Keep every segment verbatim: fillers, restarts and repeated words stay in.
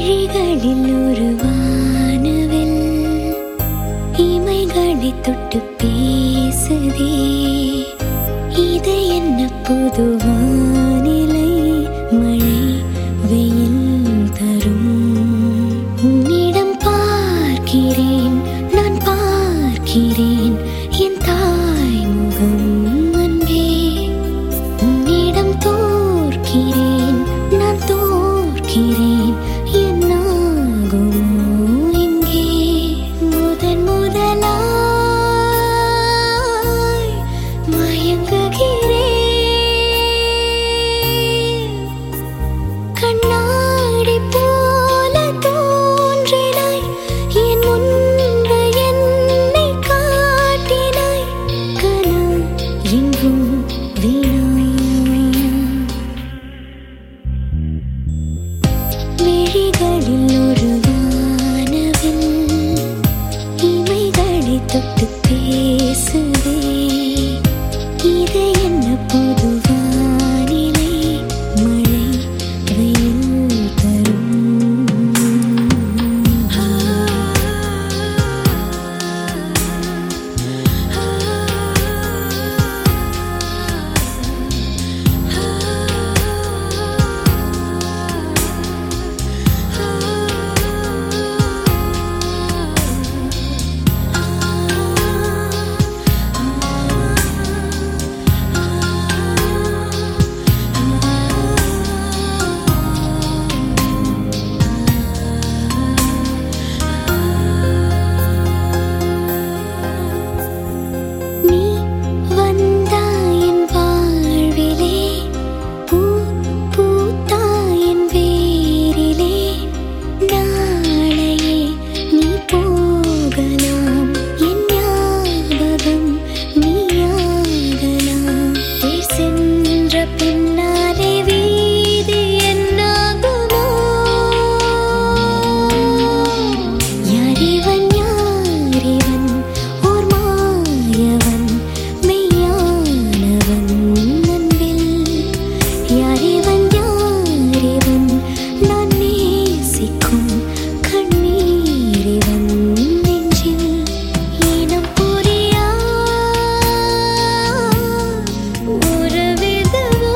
விழிகளில் ஒரு வானவில் இமைகளை தொட்டு பேசுதே. இது என்ன புது வானிலை? மழை வெயில் தரும். உன்னிடம் பார்க்கிறேன், நான் பார்க்கிறேன் என் தாய் முகம் அன்பே. உன்னிடம் தோற்கிறேன், நான் தோற்கிறேன் என்னாகும் இங்கே. முதன் முதலாய் மயங்குகிறேன். கண்ணாடி போல தோன்றினாய், என் முன்பு என்னை காட்டினாய். கனம் எங்கும் வீணா. விழிகளில் ஒரு வானவில் இமைகளை தொட்டு பேசுதே. இது என்ன புது வானிலை? மழை வெயில் தரும். நீ வந்தாய் என் வாழ்விலே, பூ பூத்தாய் என் வேரிலே. நாளையே நீ போகலாம், என் ஞாபகம் நீயாகலாம். தேர் சென்ற பின்னாலே வீதி என்னாகுமோ? யாரிவன் யாரிவன் ஓர் மாயவன் மெய்யானவன் அன்பில். யாரிவன் யாரிவன் நான் நேசிக்கும் கண்ணீரிவன் நெஞ்சில். இனம் புரியா உறவிதுவோ?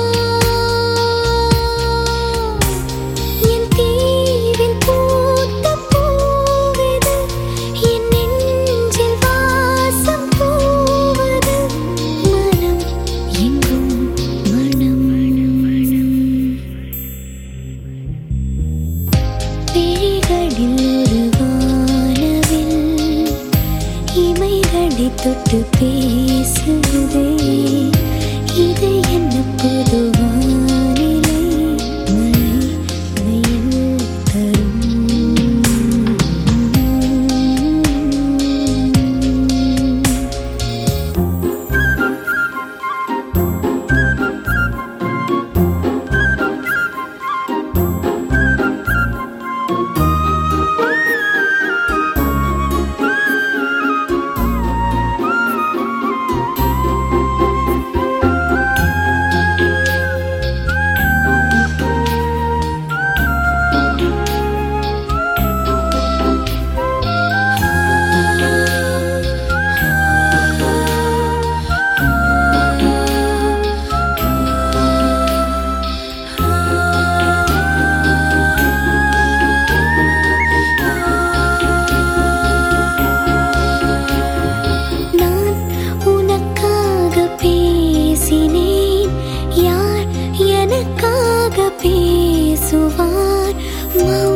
என் தீவில் பூத்த பூவிது, என் நெஞ்சில் வாசம் பூவது. மனம் எங்கும் மனம் மனம். விழிகளில் ஒரு வானவில் இமைகளை தொட்டு பேசுதே. இது என்ன புது வானிலை? மழை வெயில் தரும். நான் உனக்காக பேசினேன், யார் எனக்காக பேசுவார்? மௌனம்